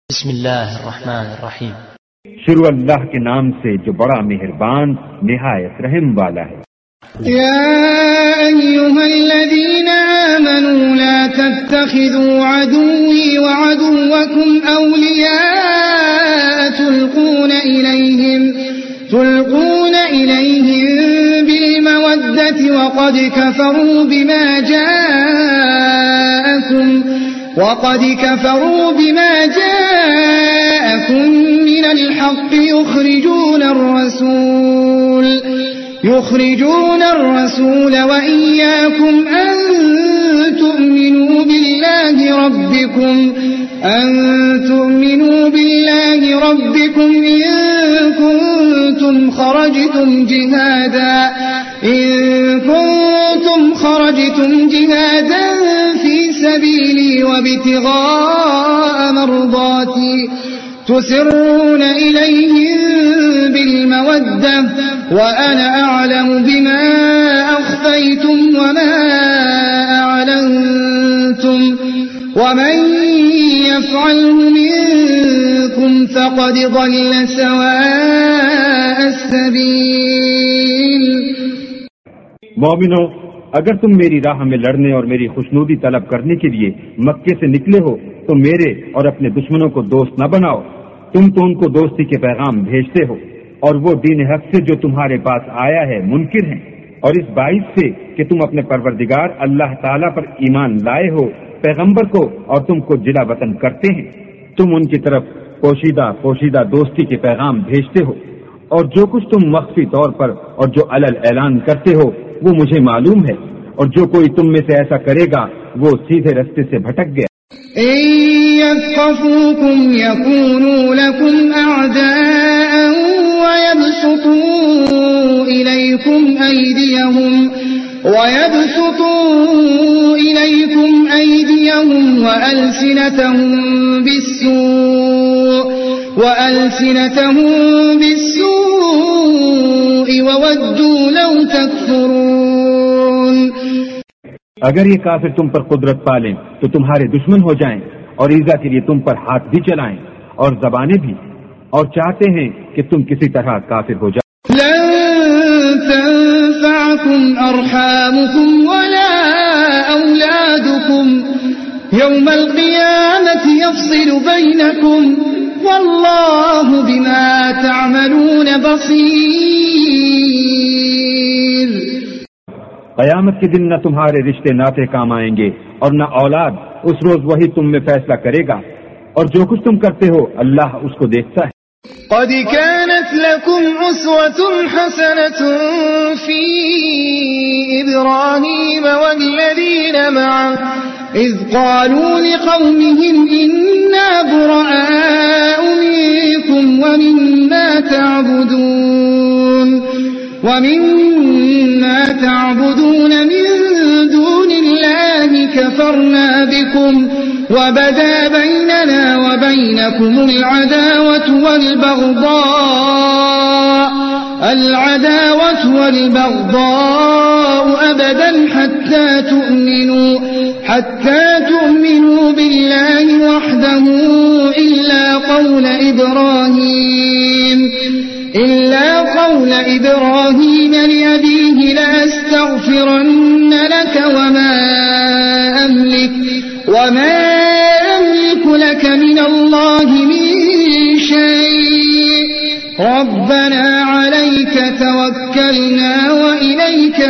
بسم اللہ الرحمن الرحیم. شروع اللہ کے نام سے جو بڑا مہربان نہایت رحم والا ہے. يا أيها الذين آمنوا لا تتخذوا عدوي وعدوكم أولياء تلقون إليهم بالمودة وقد كفروا بما جاءكم من الحق يخرجون الرسول وإياكم أن تؤمنوا بالله ربكم إن كنتم خرجتم جهادا في سبيلي وابتغاء مرضاتي تسرون إليهم بالمودة وأنا أعلم بما أخفيتم وما أعلنتم ومن يفعله منكم فقد ضل سواء السبيل. مومنو، اگر تم میری راہ میں لڑنے اور میری خوشنودی طلب کرنے کے لیے مکے سے نکلے ہو تو میرے اور اپنے دشمنوں کو دوست نہ بناؤ. تم تو ان کو دوستی کے پیغام بھیجتے ہو اور وہ دین حق سے جو تمہارے پاس آیا ہے منکر ہیں، اور اس باعث سے کہ تم اپنے پروردگار اللہ تعالیٰ پر ایمان لائے ہو، پیغمبر کو اور تم کو جلا وطن کرتے ہیں. تم ان کی طرف پوشیدہ دوستی کے پیغام بھیجتے ہو، اور جو کچھ تم مخفی طور پر اور جو علل اعلان کرتے ہو وہ مجھے معلوم ہے، اور جو کوئی تم میں سے ایسا کرے گا وہ سیدھے رستے سے بھٹک گیا. إن يثقفوكم يكونوا لكم أعداء ويبسطوا إليكم أيديهم وألسنتهم بالسوء وودوا لو تكفرون. اگر یہ کافر تم پر قدرت پالیں تو تمہارے دشمن ہو جائیں اور ایذا کے لیے تم پر ہاتھ بھی چلائیں اور زبانیں بھی، اور چاہتے ہیں کہ تم کسی طرح کافر ہو جاؤ. لن تنفعكم أرحامكم ولا أولادكم يوم القيامة يفصل بينكم والله بما تعملون بصير. قیامت کے دن نہ تمہارے رشتے ناطے کام آئیں گے اور نہ اولاد. اس روز وہی تم میں فیصلہ کرے گا، اور جو کچھ تم کرتے ہو اللہ اس کو دیکھتا ہے. قد كانت لكم أسوة حسنة في إبراهيم والذين معه إذ قالوا لقومهم إنا براء منكم ومما تعبدون من دون الله كفرنا بكم وبدا بيننا وبينكم العداوة والبغضاء أبدا حتى تؤمنوا بالله وحده إلا قول إبراهيم لأبيه لأستغفرن لك وما أملك لك من الله من شيء ربنا عليك توكلنا وإليك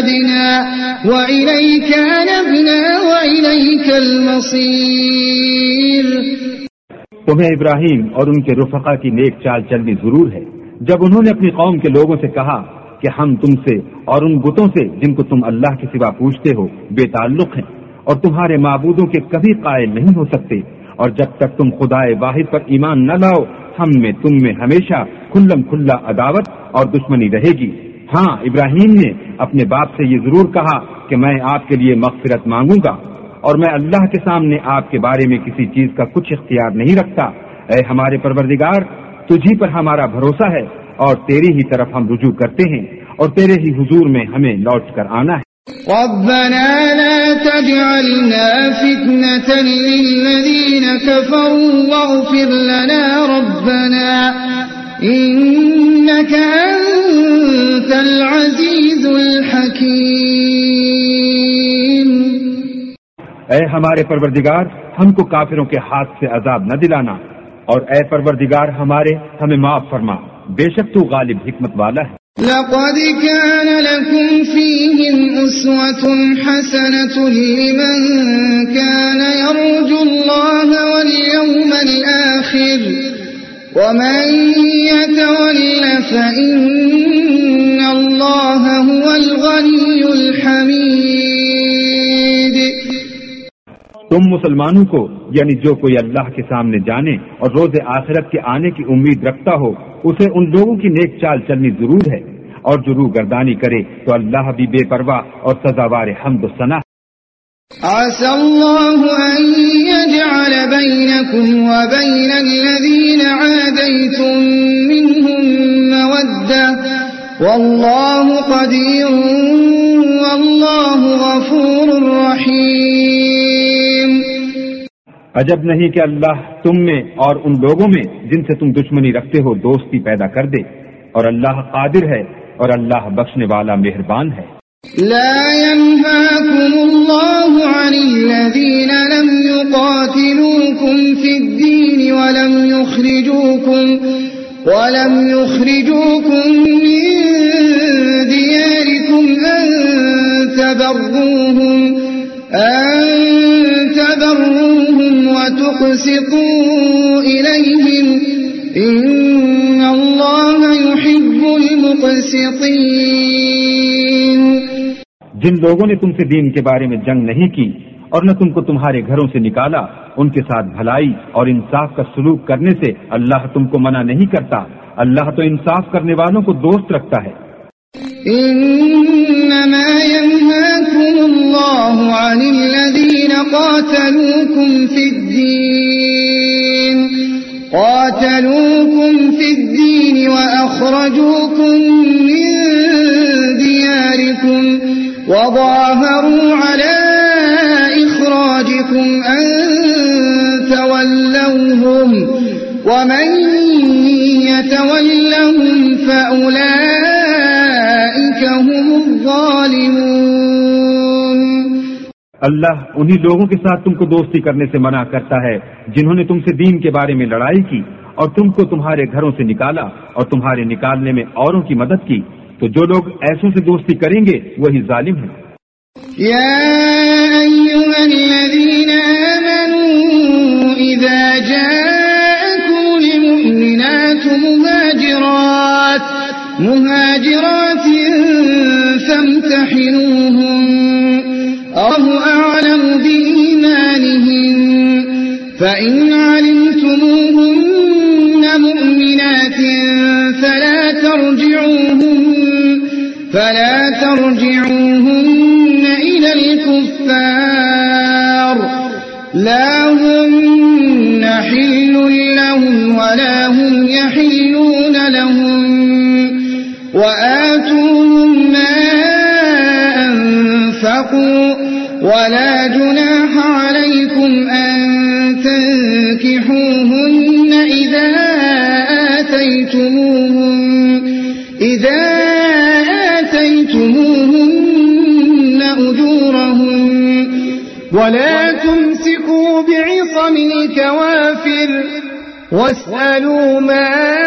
أنبنا وإليك المصير. تمہیں ابراہیم اور ان کے رفقا کی نیک چال چلنی ضرور ہے جب انہوں نے اپنی قوم کے لوگوں سے کہا کہ ہم تم سے اور ان بتوں سے جن کو تم اللہ کے سوا پوجتے ہو بے تعلق ہیں اور تمہارے معبودوں کے کبھی قائل نہیں ہو سکتے، اور جب تک تم خدائے واحد پر ایمان نہ لاؤ ہم میں تم میں ہمیشہ کھلم کھلا عداوت اور دشمنی رہے گی. ہاں، ابراہیم نے اپنے باپ سے یہ ضرور کہا کہ میں آپ کے لیے مغفرت مانگوں گا، اور میں اللہ کے سامنے آپ کے بارے میں کسی چیز کا کچھ اختیار نہیں رکھتا. اے ہمارے پروردگار، تجھی پر ہمارا بھروسہ ہے اور تیری ہی طرف ہم رجوع کرتے ہیں، اور تیرے ہی حضور میں ہمیں لوٹ کر آنا ہے. ربنا لا تجعلنا فتنة للذين كفروا واغفر لنا ربنا إنك أنت العزيز الحكيم. اے ہمارے پروردگار، ہم کو کافروں کے ہاتھ سے عذاب نہ دلانا، اور اے پروردگار ہمارے ہمیں معاف فرما، بے شک تو غالب حکمت والا ہے. لقد كان لكم فيهم أسوة حسنة لمن كان يرجو الله واليوم الآخر ومن يتول فإن الله هو الغني الحميد. تم مسلمانوں کو، یعنی جو کوئی اللہ کے سامنے جانے اور روز آخرت کے آنے کی امید رکھتا ہو، اسے ان لوگوں کی نیک چال چلنی ضرور ہے، اور جو روح گردانی کرے تو اللہ بھی بے پرواہ اور سزاوار حمد و ثنا. عسى الله أن يجعل بينكم وبين الذين عاديتم منهم مودة والله قدير والله غفور رحيم. عجب نہیں کہ اللہ تم میں اور ان لوگوں میں جن سے تم دشمنی رکھتے ہو دوستی پیدا کر دے، اور اللہ قادر ہے اور اللہ بخشنے والا مہربان ہے. لا ينهاكم الله عن الذين لم يقاتلوكم في الدين ولم يخرجوكم من دياركم أن تبروهم وتقسطوا إليهم إن الله يحب المقسطين. جن لوگوں نے تم سے دین کے بارے میں جنگ نہیں کی اور نہ تم کو تمہارے گھروں سے نکالا، ان کے ساتھ بھلائی اور انصاف کا سلوک کرنے سے اللہ تم کو منع نہیں کرتا. اللہ تو انصاف کرنے والوں کو دوست رکھتا ہے. انما ينهاكم الله عن الذين قاتلوكم في الدين وأخرجوكم من دياركم وظاهروا على إخراجكم أن تولوهم ومن يتولهم فأولئك هم الظالمون. اللہ انہی لوگوں کے ساتھ تم کو دوستی کرنے سے منع کرتا ہے جنہوں نے تم سے دین کے بارے میں لڑائی کی اور تم کو تمہارے گھروں سے نکالا اور تمہارے نکالنے میں اوروں کی مدد کی، تو جو لوگ ایسوں سے دوستی کریں گے وہی ظالم ہیں. يا أيها الذين آمنوا إذا جاءكم المؤمنات مهاجرات فامتحنوهن الله أعلم بإيمانهن فإن علمتموهن مؤمنات فلا ترجعوهن إلى الكفار لا هن حل لهم ولا هم يحلون لهم وآتوهم ما أنفقوا ولا جناح عليكم أن تنكحوهن إذا آتيتموهن أجورهن ولا تمسكوا بعصم الكوافر واسألوا ما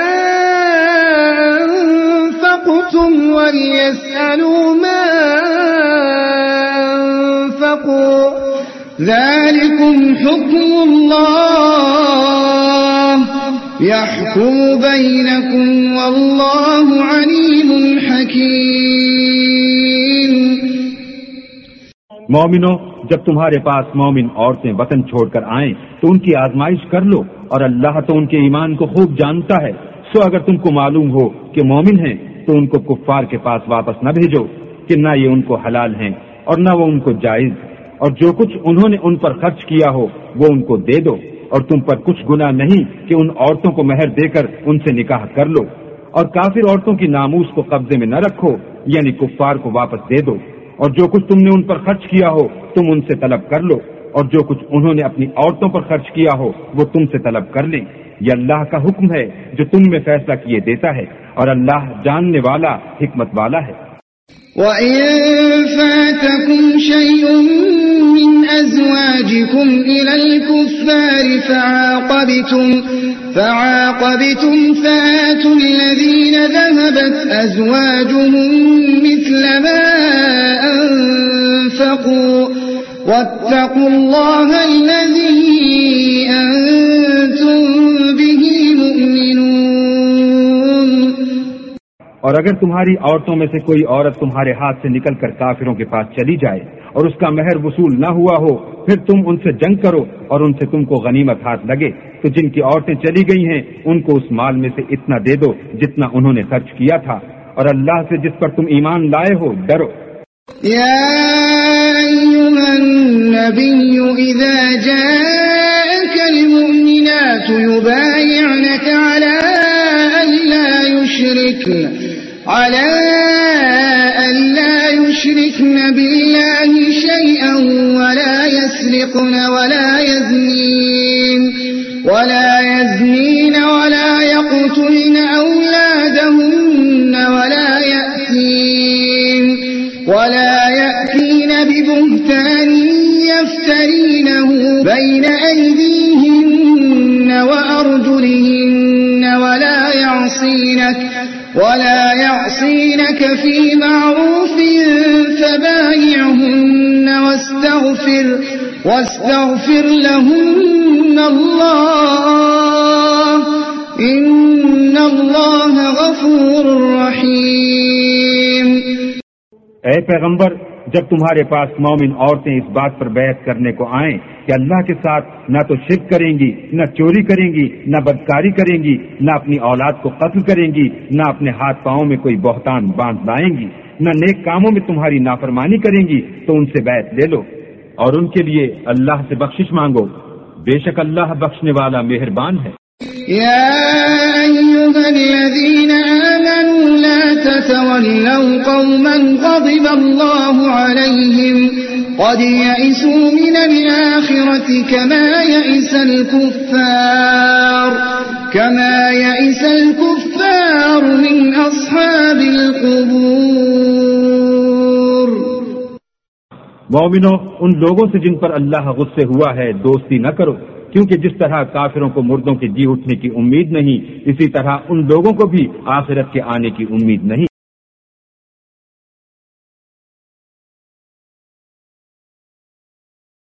أنفقتم وليسألوا ما أنفقوا ذلكم حكم الله يحكم بينكم والله عليم حكيم. مومنو، جب تمہارے پاس مومن عورتیں وطن چھوڑ کر آئیں تو ان کی آزمائش کر لو، اور اللہ تو ان کے ایمان کو خوب جانتا ہے. سو اگر تم کو معلوم ہو کہ مومن ہیں تو ان کو کفار کے پاس واپس نہ بھیجو کہ نہ یہ ان کو حلال ہیں اور نہ وہ ان کو جائز، اور جو کچھ انہوں نے ان پر خرچ کیا ہو وہ ان کو دے دو، اور تم پر کچھ گناہ نہیں کہ ان عورتوں کو مہر دے کر ان سے نکاح کر لو. اور کافر عورتوں کی ناموس کو قبضے میں نہ رکھو، یعنی کفار کو واپس دے دو، اور جو کچھ تم نے ان پر خرچ کیا ہو تم ان سے طلب کر لو، اور جو کچھ انہوں نے اپنی عورتوں پر خرچ کیا ہو وہ تم سے طلب کر لیں۔ یہ اللہ کا حکم ہے جو تم میں فیصلہ کیے دیتا ہے، اور اللہ جاننے والا حکمت والا ہے۔ وَإِن فَاتَكُمْ شَيْءٌ مِّنْ أَزْوَاجِكُمْ إِلَى الْكُفَّارِ فَعَاقَبْتُمْ فَآتُوا الَّذِينَ ذَهَبَتْ أَزْوَاجُهُم مِّثْلَ مَا أَنفَقُوا وَاتَّقُوا اللَّهَ الَّذِي أَنتُم بِهِ مُؤْمِنُونَ۔ اور اگر تمہاری عورتوں میں سے کوئی عورت تمہارے ہاتھ سے نکل کر کافروں کے پاس چلی جائے اور اس کا مہر وصول نہ ہوا ہو، پھر تم ان سے جنگ کرو اور ان سے تم کو غنیمت ہاتھ لگے، تو جن کی عورتیں چلی گئی ہیں ان کو اس مال میں سے اتنا دے دو جتنا انہوں نے خرچ کیا تھا، اور اللہ سے جس پر تم ایمان لائے ہو ڈرو۔ يا أيها النبي إذا جاءك المؤمنات يبايعنك على ألا يشركن بالله شيئا ولا يسرقن ولا يزنين ولا يقتلن أولادهن ولا يأتين ببهتان يفترينه بين أيديهن وأرجلهن ولا يعصينك في معروف فبايعهن واستغفر لهن الله إن الله غفور رحيم۔ اے پیغمبر، جب تمہارے پاس مومن عورتیں اس بات پر بیعت کرنے کو آئیں کہ اللہ کے ساتھ نہ تو شرک کریں گی، نہ چوری کریں گی، نہ بدکاری کریں گی، نہ اپنی اولاد کو قتل کریں گی، نہ اپنے ہاتھ پاؤں میں کوئی بہتان باندھ لائیں گی، نہ نیک کاموں میں تمہاری نافرمانی کریں گی، تو ان سے بیعت لے لو اور ان کے لیے اللہ سے بخشش مانگو، بے شک اللہ بخشنے والا مہربان ہے۔ يا أيها الذين آمنوا لا تتولوا قوما غضب الله عليهم قد يئسوا من الآخرة كما يئس الكفار من أصحاب القبور۔ مومنو، ان لوگوں سے جن پر اللہ غصے ہوا ہے دوستی نہ کرو، کیونکہ جس طرح کافروں کو مردوں کے جی اٹھنے کی امید نہیں، اسی طرح ان لوگوں کو بھی آخرت کے آنے کی امید نہیں۔